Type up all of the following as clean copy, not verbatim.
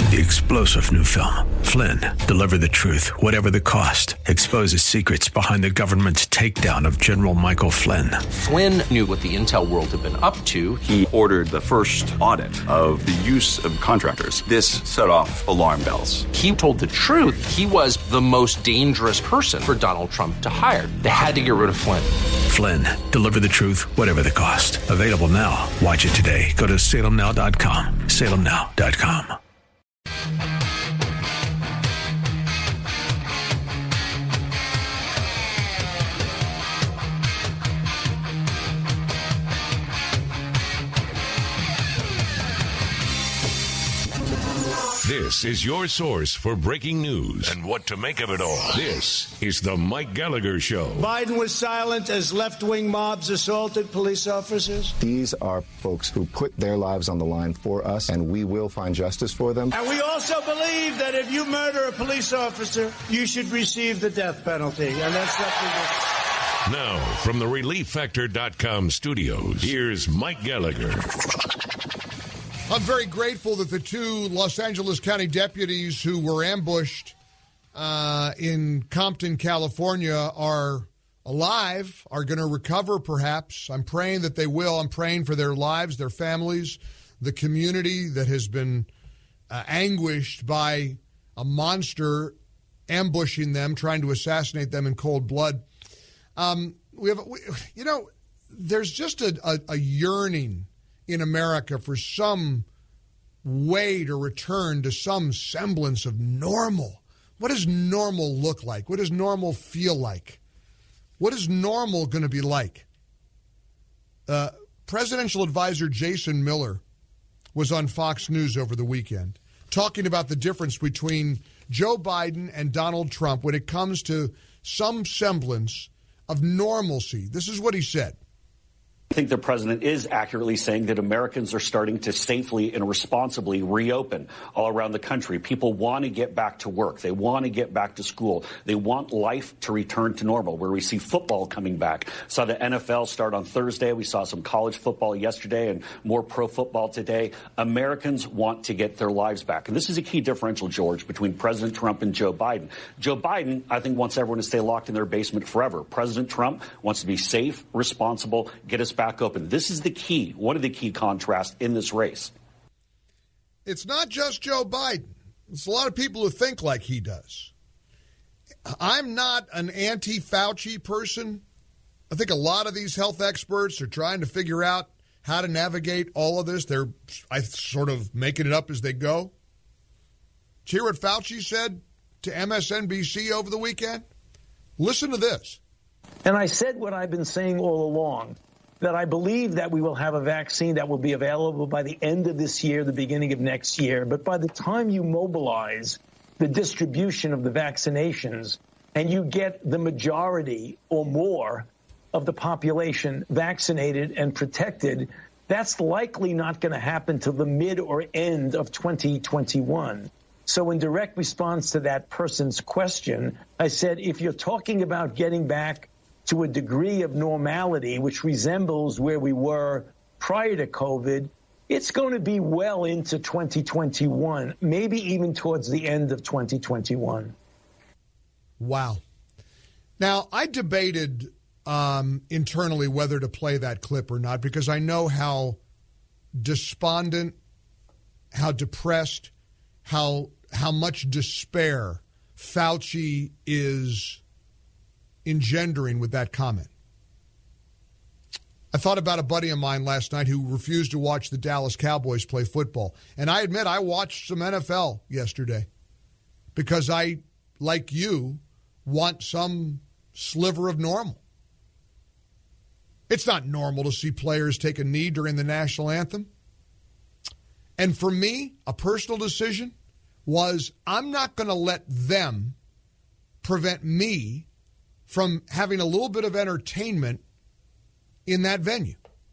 The explosive new film, Flynn, deliver the truth, whatever the cost, exposes secrets behind the government's takedown of General Michael Flynn. Flynn knew what the intel world had been up to. He ordered the first audit of the use of contractors. This set off alarm bells. He told the truth. He was the most dangerous person for Donald Trump to hire. They had to get rid of Flynn. Flynn, deliver the truth, whatever the cost. Available now. Watch it today. Go to salemnow.com. salemnow.com. This is your source for breaking news and what to make of it all. This is the Mike Gallagher Show. Biden was silent as left-wing mobs assaulted police officers. These are folks who put their lives on the line for us, and we will find justice for them. And we also believe that if you murder a police officer, you should receive the death penalty. And that's what we do. Now, from the ReliefFactor.com studios, here's Mike Gallagher. I'm very grateful that the two Los Angeles County deputies who were ambushed in Compton, California, are alive, are going to recover perhaps. I'm praying that they will. I'm praying for their lives, their families, the community that has been anguished by a monster ambushing them, trying to assassinate them in cold blood. There's just a yearning in America for some way to return to some semblance of normal. What does normal look like? What does normal feel like? What is normal going to be like? Presidential advisor Jason Miller was on Fox News over the weekend talking about the difference between Joe Biden and Donald Trump when it comes to some semblance of normalcy. This is what he said. I think the president is accurately saying that Americans are starting to safely and responsibly reopen all around the country. People want to get back to work. They want to get back to school. They want life to return to normal, where we see football coming back. Saw the NFL start on Thursday. We saw some college football yesterday and more pro football today. Americans want to get their lives back. And this is a key differential, George, between President Trump and Joe Biden. Joe Biden, I think, wants everyone to stay locked in their basement forever. President Trump wants to be safe, responsible, get us back open. This is the key, one of the key contrasts in this race. It's not just Joe Biden. It's a lot of people who think like he does. I'm not an anti-Fauci person. I think a lot of these health experts are trying to figure out how to navigate all of this. They're sort of making it up as they go. Did you hear what Fauci said to MSNBC over the weekend? Listen to this. And I said what I've been saying all along, that I believe that we will have a vaccine that will be available by the end of this year, the beginning of next year. But by the time you mobilize the distribution of the vaccinations and you get the majority or more of the population vaccinated and protected, that's likely not going to happen till the mid or end of 2021. So in direct response to that person's question, I said, if you're talking about getting back to a degree of normality which resembles where we were prior to COVID, it's going to be well into 2021, maybe even towards the end of 2021. Wow. Now, I debated internally whether to play that clip or not, because I know how despondent, how depressed, how much despair Fauci is engendering with that comment. I thought about a buddy of mine last night who refused to watch the Dallas Cowboys play football. And I admit I watched some NFL yesterday because I, like you, want some sliver of normal. It's not normal to see players take a knee during the national anthem. And for me, a personal decision was I'm not going to let them prevent me from having a little bit of entertainment in that venue.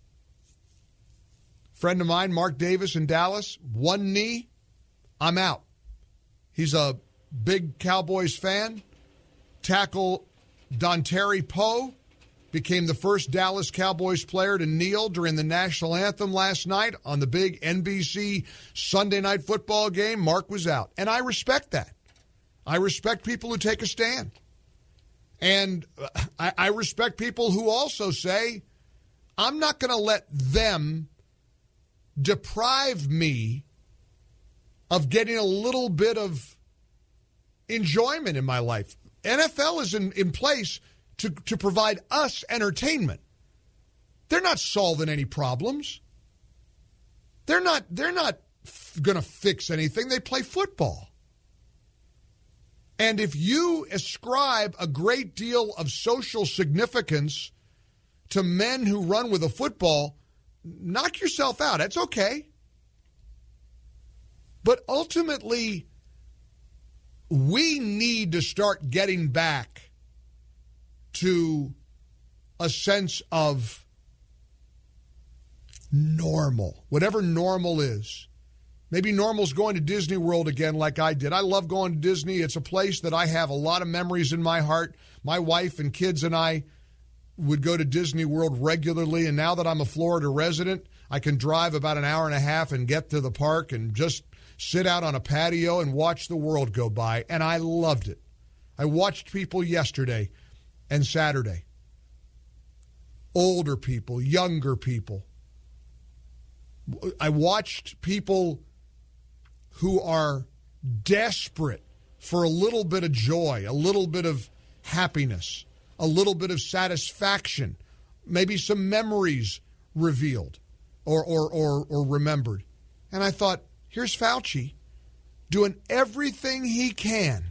Friend of mine, Mark Davis in Dallas, one knee, I'm out. He's a big Cowboys fan. Tackle Dontari Poe became the first Dallas Cowboys player to kneel during the national anthem last night on the big NBC Sunday Night Football game. Mark was out. And I respect that. I respect people who take a stand. And I respect people who also say, I'm not going to let them deprive me of getting a little bit of enjoyment in my life. NFL is in place to provide us entertainment. They're not solving any problems. They're not going to fix anything. They play football. And if you ascribe a great deal of social significance to men who run with a football, knock yourself out. That's okay. But ultimately, we need to start getting back to a sense of normal, whatever normal is. Maybe normal's going to Disney World again like I did. I love going to Disney. It's a place that I have a lot of memories in my heart. My wife and kids and I would go to Disney World regularly, and now that I'm a Florida resident, I can drive about an hour and a half and get to the park and just sit out on a patio and watch the world go by, and I loved it. I watched people yesterday and Saturday. Older people, younger people. I watched people who are desperate for a little bit of joy, a little bit of happiness, a little bit of satisfaction, maybe some memories revealed or remembered. And I thought, here's Fauci doing everything he can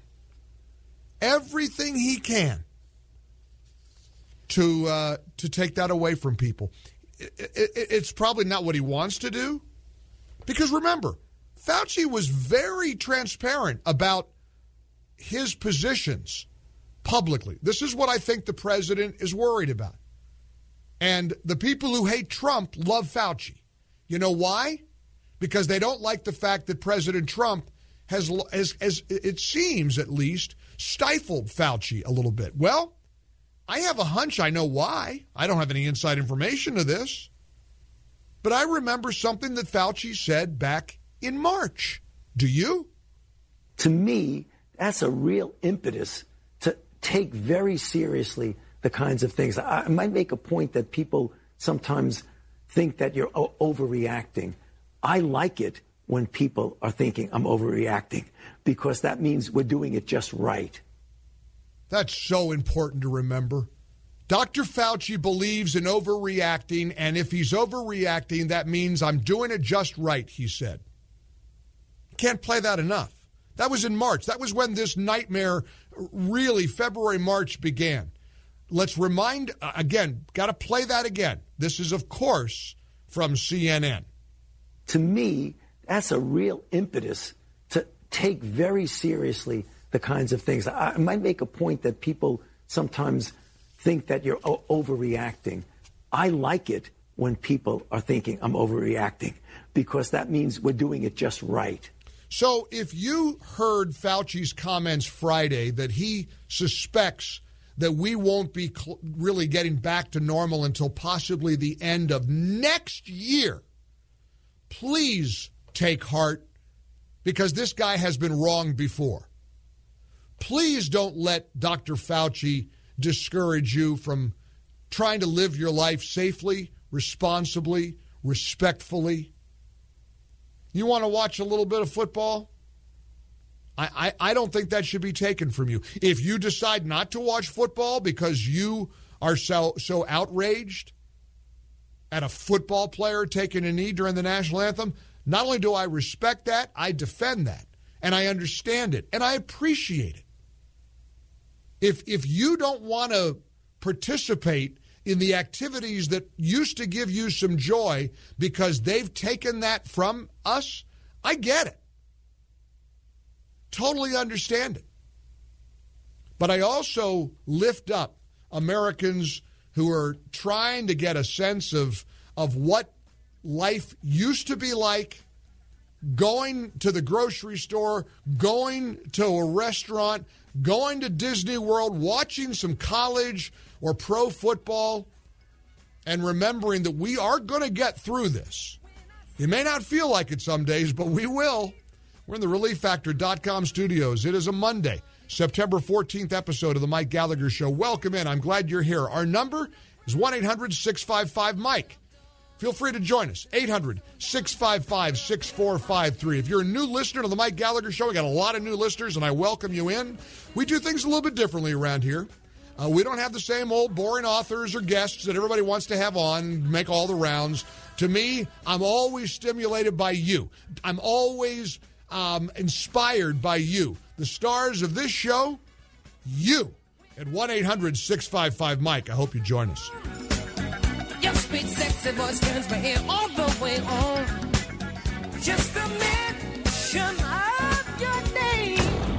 to take that away from people. It's probably not what he wants to do, because remember, Fauci was very transparent about his positions publicly. This is what I think the president is worried about. And the people who hate Trump love Fauci. You know why? Because they don't like the fact that President Trump has, it seems at least, stifled Fauci a little bit. Well, I have a hunch I know why. I don't have any inside information to this. But I remember something that Fauci said back in March. Do you? To me, that's a real impetus to take very seriously the kinds of things. I might make a point that people sometimes think that you're overreacting. I like it when people are thinking I'm overreacting, because that means we're doing it just right. That's so important to remember. Dr. Fauci believes in overreacting, and if he's overreacting, that means I'm doing it just right, he said. Can't play that enough. That was in March. That was when this nightmare, really, February, March began. Let's remind, again, got to play that again. This is, of course, from CNN. To me, that's a real impetus to take very seriously the kinds of things. I might make a point that people sometimes think that you're overreacting. I like it when people are thinking I'm overreacting, because that means we're doing it just right. So if you heard Fauci's comments Friday that he suspects that we won't be really getting back to normal until possibly the end of next year, please take heart, because this guy has been wrong before. Please don't let Dr. Fauci discourage you from trying to live your life safely, responsibly, respectfully. You want to watch a little bit of football? I don't think that should be taken from you. If you decide not to watch football because you are so outraged at a football player taking a knee during the national anthem, not only do I respect that, I defend that. And I understand it. And I appreciate it. If you don't want to participate in the activities that used to give you some joy because they've taken that from us, I get it. Totally understand it. But I also lift up Americans who are trying to get a sense of what life used to be like going to the grocery store, going to a restaurant, going to Disney World, watching some college or pro football, and remembering that we are going to get through this. You may not feel like it some days, but we will. We're in the ReliefFactor.com studios. It is a Monday, September 14th episode of the Mike Gallagher Show. Welcome in. I'm glad you're here. Our number is 1-800-655-MIKE. Feel free to join us, 800-655-6453. If you're a new listener to the Mike Gallagher Show, we got a lot of new listeners, and I welcome you in. We do things a little bit differently around here. We don't have the same old boring authors or guests that everybody wants to have on, make all the rounds. To me, I'm always stimulated by you. I'm always inspired by you. The stars of this show, you, at 1-800-655-MIKE. I hope you join us. Your sweet, sexy voice turns my ear all the way on. Just a mention of your name.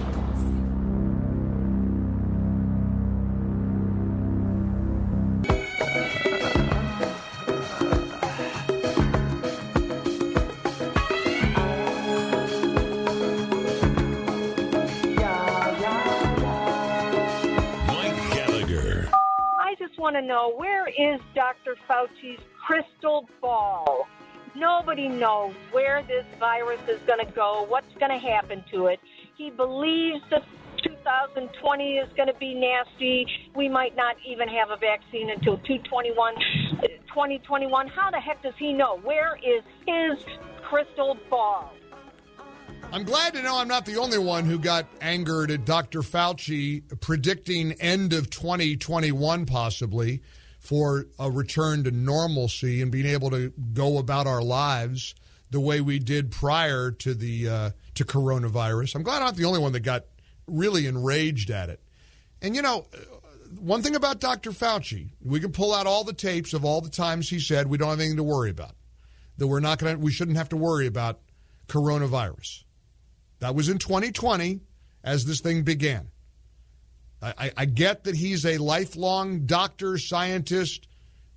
Want to know, where is Dr. Fauci's crystal ball? Nobody knows where this virus is going to go, what's going to happen to it. He believes that 2020 is going to be nasty. We might not even have a vaccine until 2021. How the heck does he know? Where is his crystal ball? I'm glad to know I'm not the only one who got angered at Dr. Fauci predicting end of 2021 possibly for a return to normalcy and being able to go about our lives the way we did prior to the to coronavirus. I'm glad I'm not the only one that got really enraged at it. And, you know, one thing about Dr. Fauci, we can pull out all the tapes of all the times he said we don't have anything to worry about, that we shouldn't have to worry about coronavirus. That was in 2020 as this thing began. I get that he's a lifelong doctor, scientist.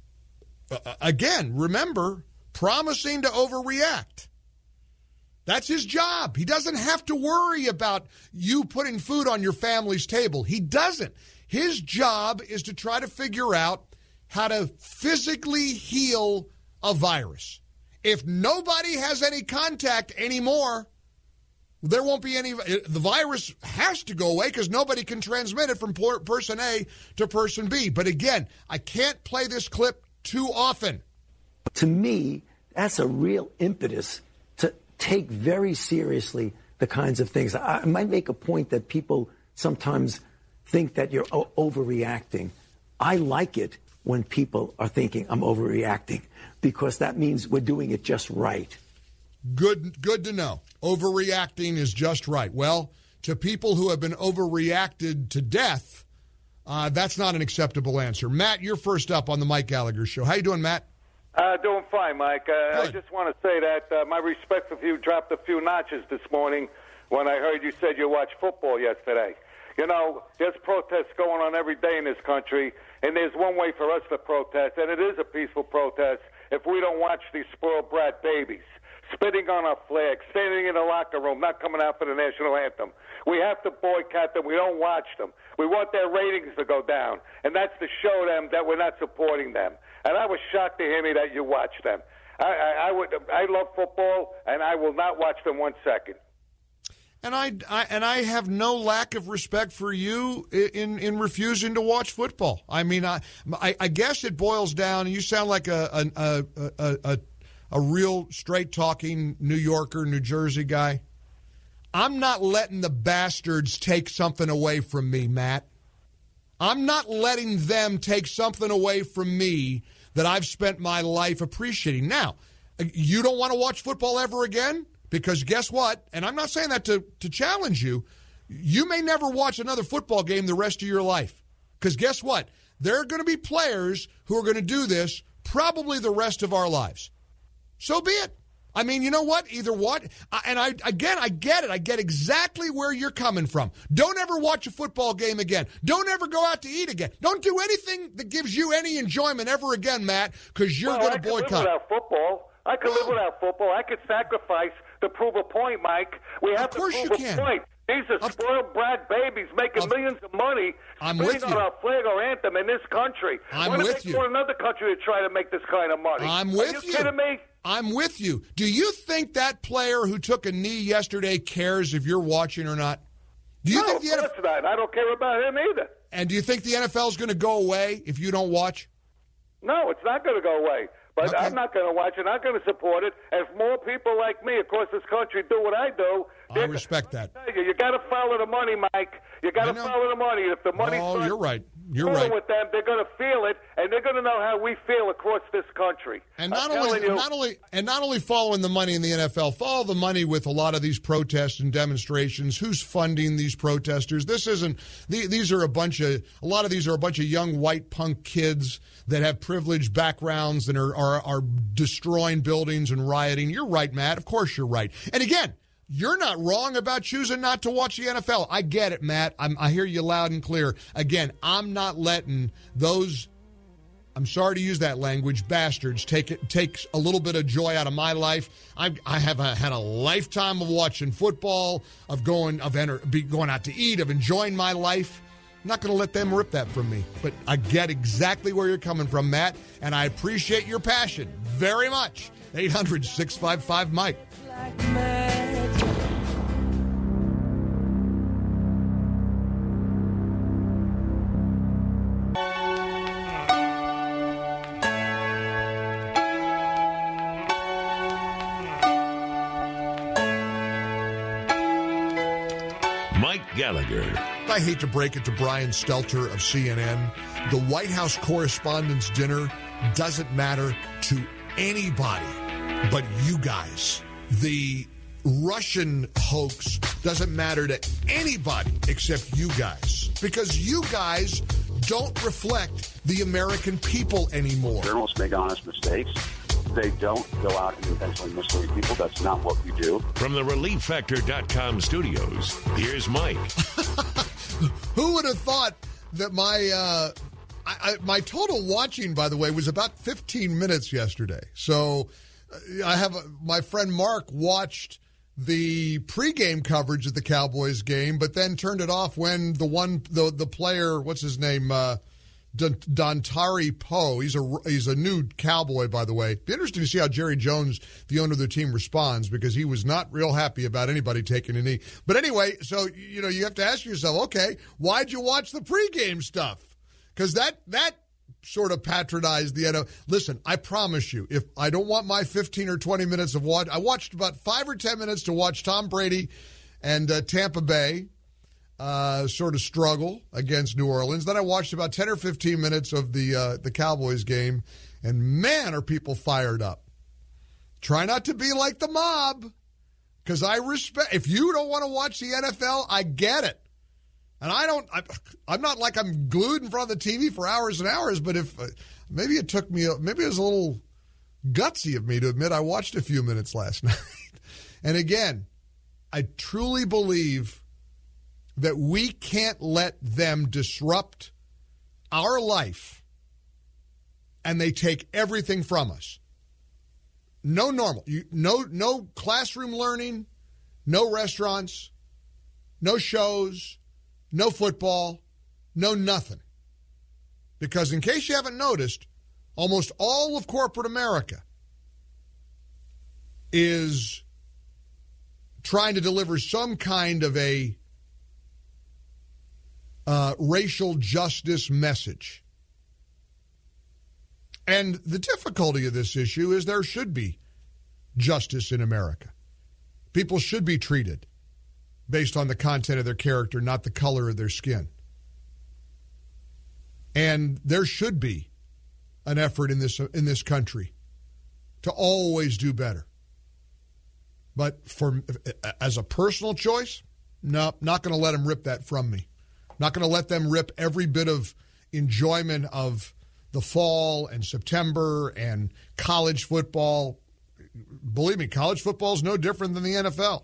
Again, remember, promising to overreact. That's his job. He doesn't have to worry about you putting food on your family's table. He doesn't. His job is to try to figure out how to physically heal a virus. If nobody has any contact anymore, there won't be any. The virus has to go away because nobody can transmit it from person A to person B. But again, I can't play this clip too often. To me, that's a real impetus to take very seriously the kinds of things. I might make a point that people sometimes think that you're overreacting. I like it when people are thinking I'm overreacting because that means we're doing it just right. Good to know. Overreacting is just right. Well, to people who have been overreacted to death, that's not an acceptable answer. Matt, you're first up on the Mike Gallagher Show. How you doing, Matt? Doing fine, Mike. I just want to say that my respect for you dropped a few notches this morning when I heard you said you watched football yesterday. You know, there's protests going on every day in this country, and there's one way for us to protest, and it is a peaceful protest if we don't watch these spoiled brat babies spitting on our flag, standing in the locker room, not coming out for the national anthem. We have to boycott them. We don't watch them. We want their ratings to go down, and that's to show them that we're not supporting them. And I was shocked to hear me that you watch them. I love football, and I will not watch them 1 second. And I have no lack of respect for you in refusing to watch football. I mean, I guess it boils down. You sound like a real straight-talking New Yorker, New Jersey guy. I'm not letting the bastards take something away from me, Matt. I'm not letting them take something away from me that I've spent my life appreciating. Now, you don't want to watch football ever again? Because guess what? And I'm not saying that to challenge you. You may never watch another football game the rest of your life. Because guess what? There are going to be players who are going to do this probably the rest of our lives. So be it. I mean, you know what? Either what? And I get it. I get exactly where you're coming from. Don't ever watch a football game again. Don't ever go out to eat again. Don't do anything that gives you any enjoyment ever again, Matt, because you're going to boycott. I could live without football. I could live without football. I could sacrifice to prove a point, Mike. We have to prove a point. These are spoiled brat babies making millions of money spitting on our flag or anthem in this country. I'm Why with do they you. go to another country to try to make this kind of money? I'm with Are you kidding me? I'm with you. Do you think that player who took a knee yesterday cares if you're watching or not? Do you think the of course not. I don't care about him either. And do you think the NFL is going to go away if you don't watch? No, it's not going to go away. But I'm not going to watch it. I'm not going to support it. And if more people like me across this country do what I do, I respect that. You got to follow the money, Mike. You got to follow the money. If the money, you're right. You're right. With them, they're going to feel it, and they're going to know how we feel across this country. And not only following the money in the NFL, follow the money with a lot of these protests and demonstrations. Who's funding these protesters? This isn't. These are a lot of these are a bunch of young white punk kids that have privileged backgrounds and are destroying buildings and rioting. You're right, Matt. Of course you're right. And again, you're not wrong about choosing not to watch the NFL. I get it, Matt. I hear you loud and clear. Again, I'm not letting those, I'm sorry to use that language, bastards take a little bit of joy out of my life. I have had a lifetime of watching football, of going out to eat, of enjoying my life. I'm not going to let them rip that from me. But I get exactly where you're coming from, Matt, and I appreciate your passion very much. 800-655-MIKE. Mike Gallagher. I hate to break it to Brian Stelter of CNN. The White House Correspondents' Dinner doesn't matter to anybody but you guys. The Russian hoax doesn't matter to anybody except you guys, because you guys don't reflect the American people anymore. Journalists make honest mistakes. They don't go out and intentionally mislead people. That's not what we do. From the ReliefFactor.com studios, here's Mike. Who would have thought that my total watching, by the way, was about 15 minutes yesterday. So my friend Mark watched the pregame coverage of the Cowboys game, but then turned it off when the player, what's his name, Dontari Poe. He's a new Cowboy, by the way. Be interesting to see how Jerry Jones, the owner of the team, responds, because he was not real happy about anybody taking a knee. But anyway, so you have to ask yourself, okay, why'd you watch the pregame stuff? Because that sort of patronized the NFL. Listen, I promise you, if I don't want my 15 or 20 minutes of watch, I watched about 5 or 10 minutes to watch Tom Brady and Tampa Bay sort of struggle against New Orleans. Then I watched about 10 or 15 minutes of the Cowboys game, and man, are people fired up. Try not to be like the mob, because I respect. If you don't want to watch the NFL, I get it. And I'm not like I'm glued in front of the TV for hours and hours, but if maybe it was a little gutsy of me to admit I watched a few minutes last night. And again, I truly believe that we can't let them disrupt our life and they take everything from us. No normal, no classroom learning, no restaurants, no shows, no football, no nothing. Because in case you haven't noticed, almost all of corporate America is trying to deliver some kind of a racial justice message. And the difficulty of this issue is there should be justice in America. People should be treated based on the content of their character, not the color of their skin. And there should be an effort in this country to always do better. But as a personal choice, no, not going to let them rip that from me. Not going to let them rip every bit of enjoyment of the fall and September and college football. Believe me, college football is no different than the NFL.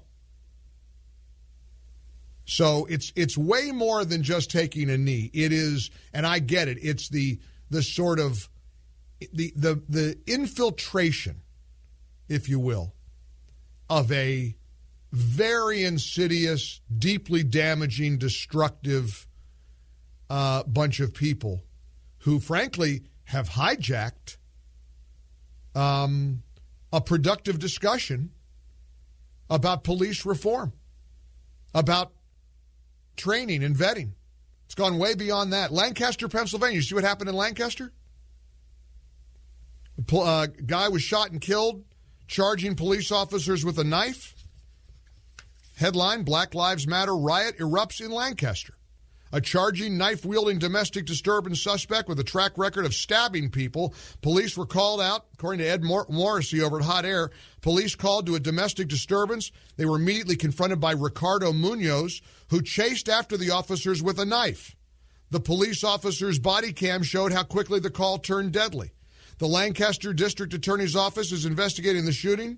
So it's way more than just taking a knee. It is, and I get it, it's the sort of the infiltration, if you will, of a very insidious, deeply damaging, destructive bunch of people who, frankly, have hijacked a productive discussion about police reform, about training and vetting. It's gone way beyond that. Lancaster, Pennsylvania. You see what happened in Lancaster? A guy was shot and killed, charging police officers with a knife. Headline, Black Lives Matter riot erupts in Lancaster. A charging, knife-wielding domestic disturbance suspect with a track record of stabbing people. Police were called out, according to Ed Morrissey over at Hot Air. Police called to a domestic disturbance. They were immediately confronted by Ricardo Munoz, who chased after the officers with a knife. The police officer's body cam showed how quickly the call turned deadly. The Lancaster District Attorney's Office is investigating the shooting.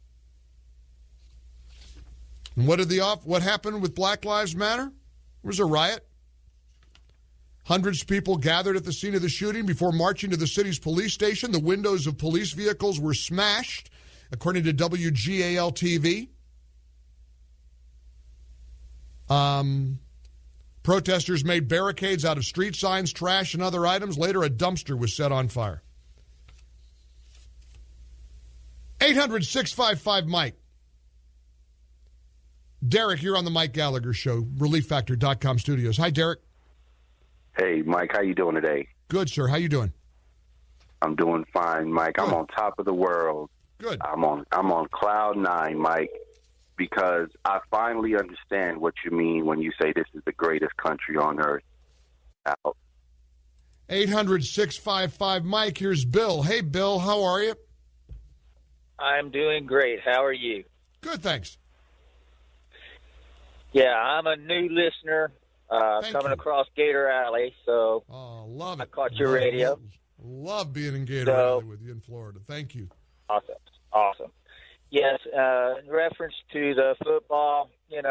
And what happened with Black Lives Matter? There was a riot. Hundreds of people gathered at the scene of the shooting before marching to the city's police station. The windows of police vehicles were smashed, according to WGAL-TV. Protesters made barricades out of street signs, trash, and other items. Later, a dumpster was set on fire. 800-655-MIKE. Derek, you're on the Mike Gallagher Show, ReliefFactor.com studios. Hi, Derek. Hey, Mike, how you doing today? Good, sir. How you doing? I'm doing fine, Mike. Good. I'm on top of the world. Good. I'm on cloud nine, Mike, because I finally understand what you mean when you say this is the greatest country on earth. 800-655-MIKE. Here's Bill. Hey, Bill, how are you? I'm doing great. How are you? Good, thanks. Yeah, I'm a new listener coming across Gator Alley, so love it. I caught your radio. Love being in Gator Alley with you in Florida. Thank you. Awesome. Yes, in reference to the football,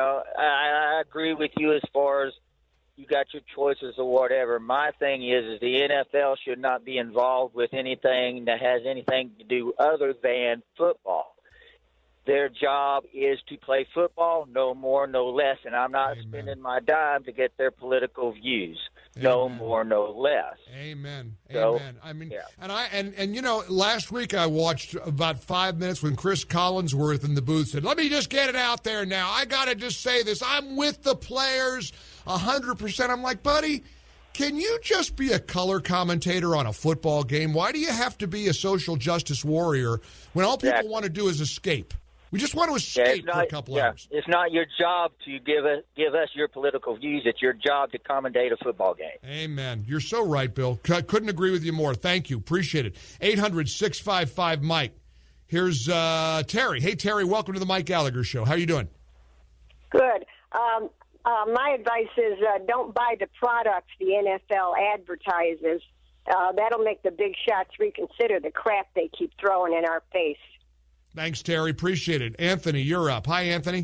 I agree with you as far as you got your choices or whatever. My thing is the NFL should not be involved with anything that has anything to do other than football. Their job is to play football, no more, no less, and I'm not spending my dime to get their political views. No more, no less. Amen. So, Amen. I mean, yeah. Last week I watched about 5 minutes when Chris Collinsworth in the booth said, "Let me just get it out there now. I got to just say this. I'm with the players 100%. I'm like, buddy, can you just be a color commentator on a football game? Why do you have to be a social justice warrior when all people want to do is escape? We just want to escape for a couple hours. It's not your job to give us your political views. It's your job to commentate a football game. Amen. You're so right, Bill. Couldn't agree with you more. Thank you. Appreciate it. 800-655-MIKE. Here's Terry. Hey, Terry, welcome to the Mike Gallagher Show. How you doing? Good. My advice is don't buy the products the NFL advertises. That'll make the big shots reconsider the crap they keep throwing in our face. Thanks, Terry. Appreciate it. Anthony, you're up. Hi, Anthony.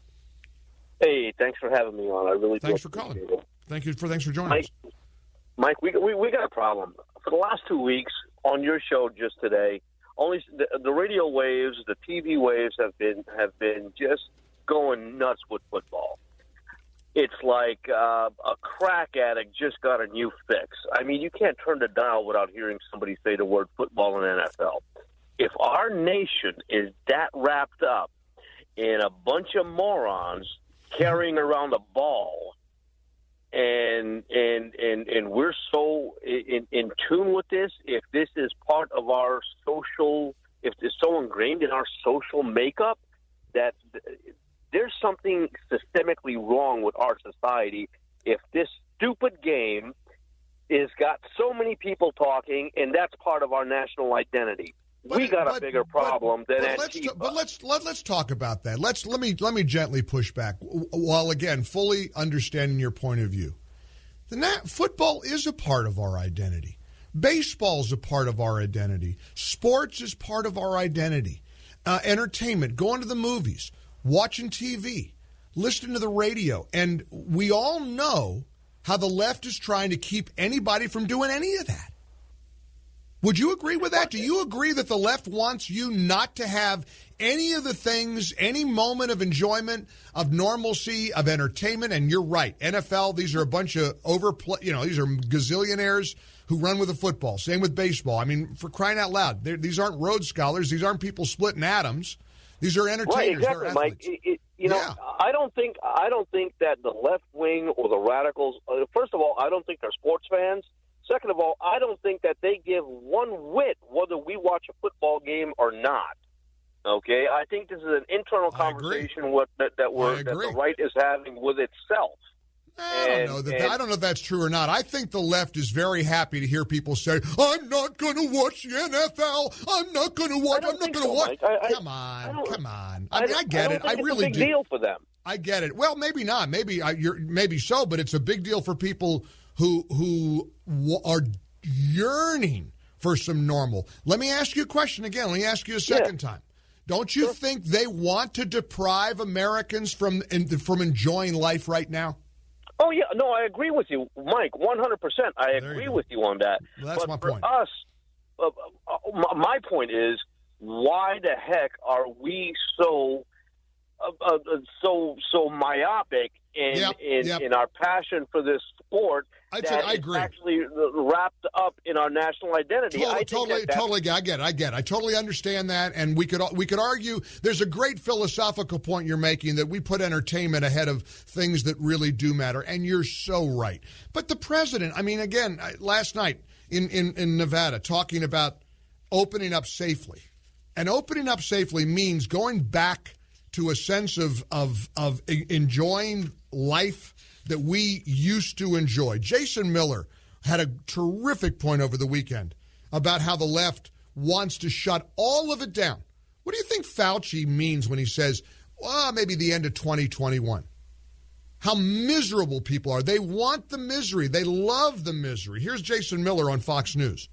Hey, thanks for having me on. I really thanks for calling. It. Thanks for joining us. Mike, we got a problem. For the last 2 weeks on your show just today, only the radio waves, the TV waves have been just going nuts with football. It's like a crack addict just got a new fix. I mean, you can't turn the dial without hearing somebody say the word football in the NFL. If our nation is that wrapped up in a bunch of morons carrying around a ball, and we're so in tune with this, if this is part of our social, if it's so ingrained in our social makeup, that there's something systemically wrong with our society. If this stupid game is got so many people talking, and that's part of our national identity. We got a bigger problem than Antifa. But let's talk about that. Let me gently push back, while again fully understanding your point of view. Football is a part of our identity. Baseball is a part of our identity. Sports is part of our identity. Entertainment, going to the movies, watching TV, listening to the radio, and we all know how the left is trying to keep anybody from doing any of that. Would you agree with that? Do you agree that the left wants you not to have any of the things, any moment of enjoyment, of normalcy, of entertainment, and you're right, NFL, these are a bunch of these are gazillionaires who run with a football. Same with baseball. I mean, for crying out loud, these aren't Rhodes Scholars. These aren't people splitting atoms. These are entertainers. Right, exactly, They're Mike. I don't think that the left wing or the radicals. First of all, I don't think they're sports fans. Second of all, I don't think that they give one whit whether we watch a football game or not. Okay, I think this is an internal conversation that the right is having with itself. I don't know if that's true or not. I think the left is very happy to hear people say, I'm not going to watch the NFL. I'm not going to watch. Come on. I mean, I get it. I really do. It's a big deal for them. I get it. Well, maybe not. Maybe so, but it's a big deal for people who are yearning for some normal. Let me ask you a question again. Let me ask you a second time. Don't you think they want to deprive Americans from enjoying life right now? Oh, yeah. No, I agree with you, Mike, 100%. I agree with you on that. Well, that's my point. For us, my point is, why the heck are we so myopic in our passion for this sport I agree. Actually wrapped up in our national identity? I get it. I totally understand that, and we could argue. There's a great philosophical point you're making that we put entertainment ahead of things that really do matter, and you're so right. But the president, I mean, again, last night in Nevada, talking about opening up safely, and opening up safely means going back to a sense of enjoying life that we used to enjoy. Jason Miller had a terrific point over the weekend about how the left wants to shut all of it down. What do you think Fauci means when he says, maybe the end of 2021? How miserable people are. They want the misery. They love the misery. Here's Jason Miller on Fox News.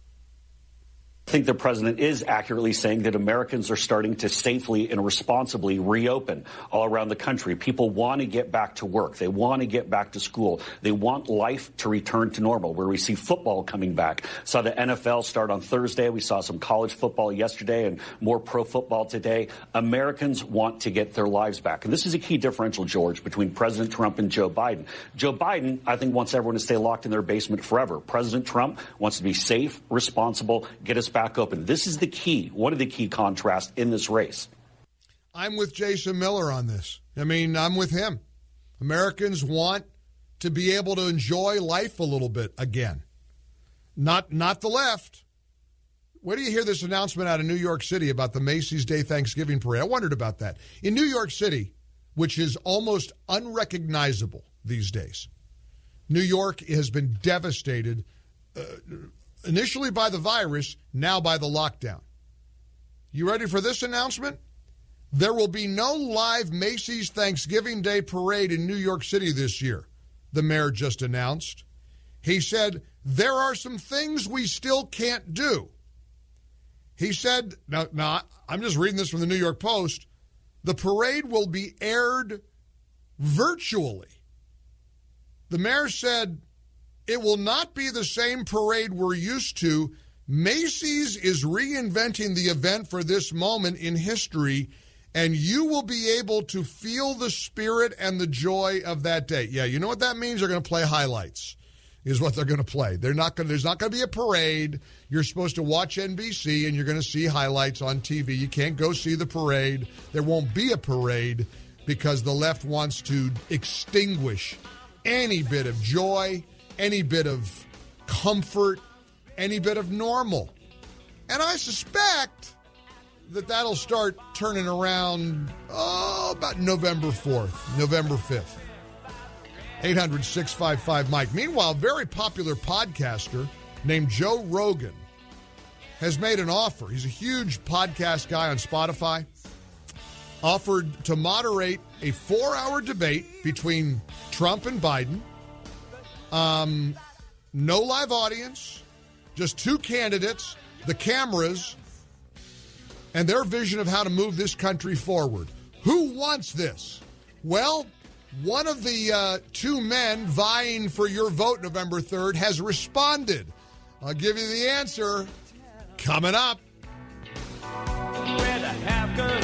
I think the president is accurately saying that Americans are starting to safely and responsibly reopen all around the country. People want to get back to work. They want to get back to school. They want life to return to normal, where we see football coming back. Saw the NFL start on Thursday. We saw some college football yesterday and more pro football today. Americans want to get their lives back. And this is a key differential, George, between President Trump and Joe Biden. Joe Biden, I think, wants everyone to stay locked in their basement forever. President Trump wants to be safe, responsible, get us back open. This is the key, one of the key contrasts in this race. I'm with Jason Miller on this. I mean, I'm with him. Americans want to be able to enjoy life a little bit again. Not the left. Where do you hear this announcement out of New York City about the Macy's Day Thanksgiving Parade? I wondered about that. In New York City, which is almost unrecognizable these days, New York has been devastated initially by the virus, now by the lockdown. You ready for this announcement? There will be no live Macy's Thanksgiving Day Parade in New York City this year, the mayor just announced. He said, there are some things we still can't do. He said, now I'm just reading this from the New York Post, the parade will be aired virtually. The mayor said, it will not be the same parade we're used to. Macy's is reinventing the event for this moment in history, and you will be able to feel the spirit and the joy of that day. Yeah, you know what that means? They're going to play highlights, is what they're going to play. There's not going to be a parade. You're supposed to watch NBC, and you're going to see highlights on TV. You can't go see the parade. There won't be a parade because the left wants to extinguish any bit of joy, any bit of comfort, any bit of normal. And I suspect that that'll start turning around about November 4th, November 5th. 800-655-MIKE. Meanwhile, a very popular podcaster named Joe Rogan has made an offer. He's a huge podcast guy on Spotify. Offered to moderate a 4-hour debate between Trump and Biden. No live audience, just two candidates, the cameras, and their vision of how to move this country forward. Who wants this? Well, one of the two men vying for your vote November 3rd has responded. I'll give you the answer coming up. Where the half-good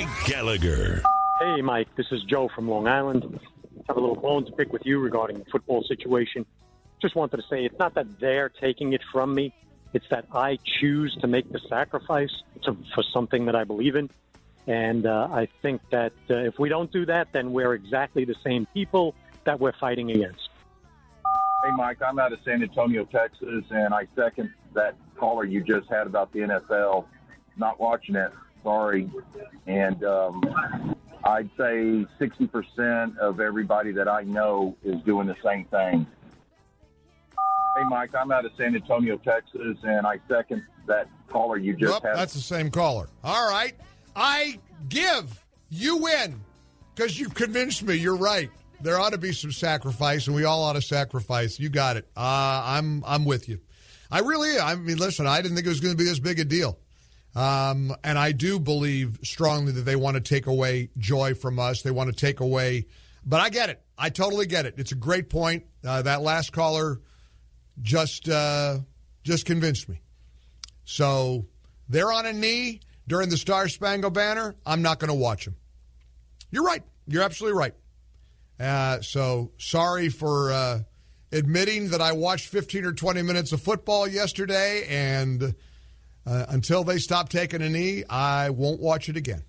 Mike Gallagher. Hey, Mike, this is Joe from Long Island. I have a little bone to pick with you regarding the football situation. Just wanted to say it's not that they're taking it from me. It's that I choose to make the sacrifice for something that I believe in. And I think that if we don't do that, then we're exactly the same people that we're fighting against. Hey, Mike, I'm out of San Antonio, Texas, and I second that caller you just had about the NFL. Not watching it, sorry. And I'd say 60% of everybody that I know is doing the same thing. Hey, Mike, I'm out of San Antonio, Texas, and I second that caller you just had. That's the same caller. All right. I give. You win. Because you convinced me. You're right. There ought to be some sacrifice, and we all ought to sacrifice. You got it. I'm with you. I mean, listen, I didn't think it was going to be this big a deal. And I do believe strongly that they want to take away joy from us. They want to take away. But I get it. I totally get it. It's a great point. That last caller just convinced me. So they're on a knee during the Star-Spangled Banner. I'm not going to watch them. You're right. You're absolutely right. So sorry for admitting that I watched 15 or 20 minutes of football yesterday, and until they stop taking a knee, I won't watch it again.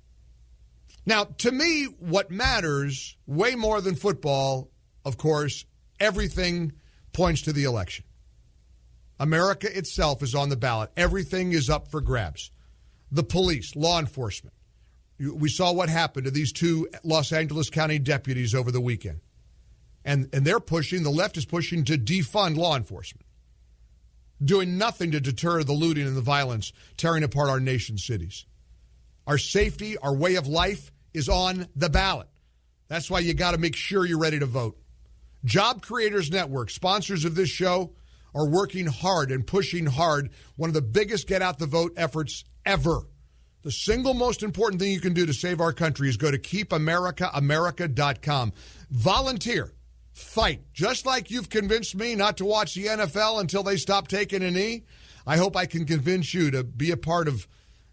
Now, to me, what matters way more than football, of course, everything points to the election. America itself is on the ballot. Everything is up for grabs. The police, law enforcement. We saw what happened to these two Los Angeles County deputies over the weekend. And they're pushing, the left is pushing to defund law enforcement, doing nothing to deter the looting and the violence, tearing apart our nation's cities. Our safety, our way of life is on the ballot. That's why you got to make sure you're ready to vote. Job Creators Network, sponsors of this show, are working hard and pushing hard one of the biggest get-out-the-vote efforts ever. The single most important thing you can do to save our country is go to keepamericaamerica.com. Volunteer. Fight. Just like you've convinced me not to watch the NFL until they stop taking a knee, I hope I can convince you to be a part of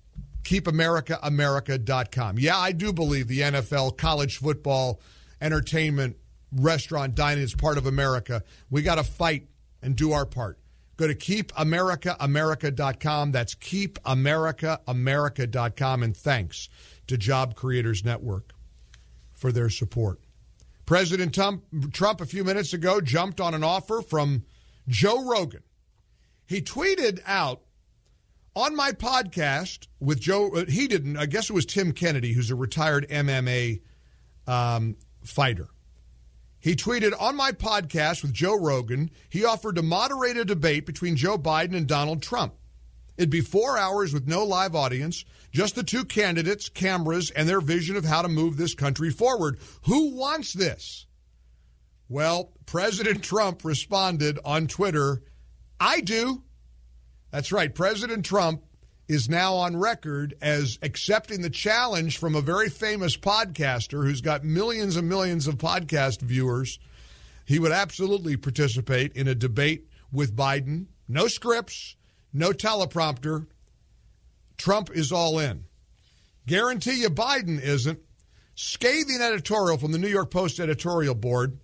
keepamericaamerica.com. Yeah, I do believe the NFL, college football, entertainment, restaurant, dining is part of America. We got to fight and do our part. Go to keepamericaamerica.com. That's keepamericaamerica.com. And thanks to Job Creators Network for their support. President Trump a few minutes ago jumped on an offer from Joe Rogan. He tweeted out, on my podcast with Joe, he didn't, I guess it was Tim Kennedy, who's a retired MMA fighter. He tweeted, on my podcast with Joe Rogan, he offered to moderate a debate between Joe Biden and Donald Trump. It'd be 4 hours with no live audience, just the two candidates, cameras, and their vision of how to move this country forward. Who wants this? Well, President Trump responded on Twitter, I do. That's right. President Trump is now on record as accepting the challenge from a very famous podcaster who's got millions and millions of podcast viewers. He would absolutely participate in a debate with Biden. No scripts, no teleprompter. Trump is all in. Guarantee you Biden isn't. Scathing editorial from the New York Post editorial board.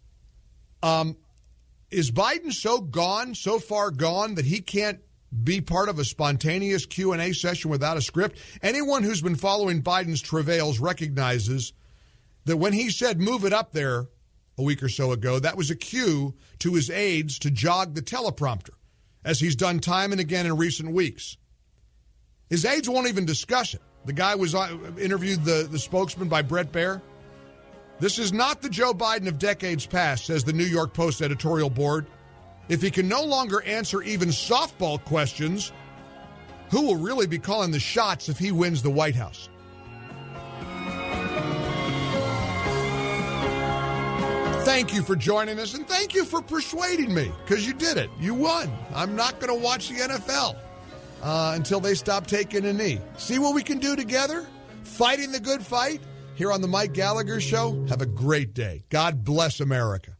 Is Biden so gone, so far gone, that he can't be part of a spontaneous Q&A session without a script? Anyone who's been following Biden's travails recognizes that when he said move it up there a week or so ago, that was a cue to his aides to jog the teleprompter, as he's done time and again in recent weeks. His aides won't even discuss it. The guy was interviewed, the spokesman by Bret Baier. This is not the Joe Biden of decades past, says the New York Post editorial board. If he can no longer answer even softball questions, who will really be calling the shots if he wins the White House? Thank you for joining us, and thank you for persuading me, because you did it. You won. I'm not going to watch the NFL until they stop taking a knee. See what we can do together? Fighting the good fight here on the Mike Gallagher Show. Have a great day. God bless America.